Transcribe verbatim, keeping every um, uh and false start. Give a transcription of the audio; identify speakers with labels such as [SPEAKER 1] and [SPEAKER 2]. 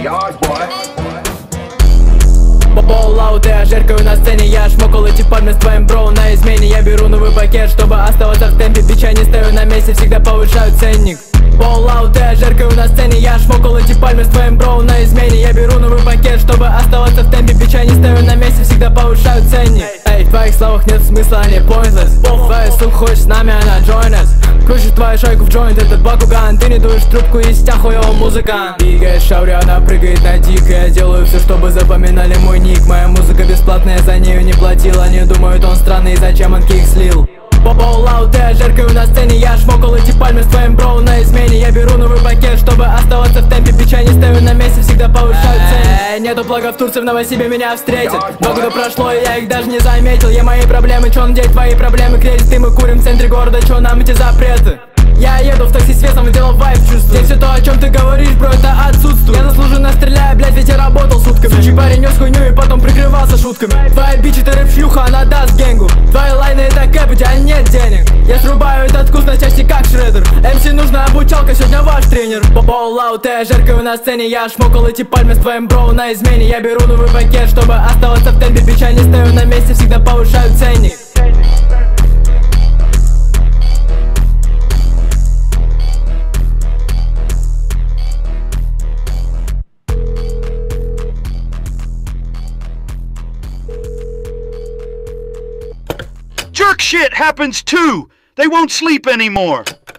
[SPEAKER 1] yard, boy.
[SPEAKER 2] Боллаут, я жеркаю на сцене, я шмокал эти пальмы с твоим броу на измене. Я беру новый пакет, чтобы оставаться в темпе, бича не стою на месте, всегда повышаю ценник. Боллаут, я жеркаю на сцене, я шмокал эти пальмы с твоим броу на измене. Я беру новый пакет, чтобы оставаться в темпе, бича не стою на месте, всегда повышаю ценник. Эй, в твоих словах нет смысла, они pointless. Твоя сука хочет с нами, она join us. Крутишь твою шайку в джойнт, этот Бакуган. Ты не дуешь трубку, из тебя хуёвый музыкант. Двигает шаури, она прыгает на дик. Я делаю все, чтобы запоминали мой ник. Моя музыка бесплатная, за нею не платил. Они думают, он странный, зачем он кик слил. Боллаут, я жеркаю на сцене, я шмокал эти пальмы с твоим броу на измене. Я беру новый пакет, чтобы оставаться в темпе, бича не стою на месте, всегда повышаю цены. Нету плагов в Турции, в Новосибе меня встретят. Два года прошло, и я их даже не заметил. Я мои проблемы, чё надеть твои проблемы, кризис. И мы курим в центре города, чё нам эти запреты? Я еду в такси с весом и делал вайб чувствую. Здесь все то, о чем ты говоришь, бро, это отсутствует. Я заслуженно стреляю, блядь, ведь я работал сутками. Сучий парень нес хуйню и потом прикрывался шутками. Твоя бичи, ты рэп-шлюха, она даст генгу. Твои лайны это кэп, у тебя нет денег. Я срубаю этот вкус на части как шредер. эм си нужна обучалка, сегодня ваш тренер. Боллаут, я жеркаю на сцене, я шмокал эти пальмы с твоим броу на измене. Я беру новый пакет, чтобы оставаться в темпе, бича не стою на месте, всегда повышаю ценник.
[SPEAKER 3] Jerk shit happens too! They won't sleep anymore!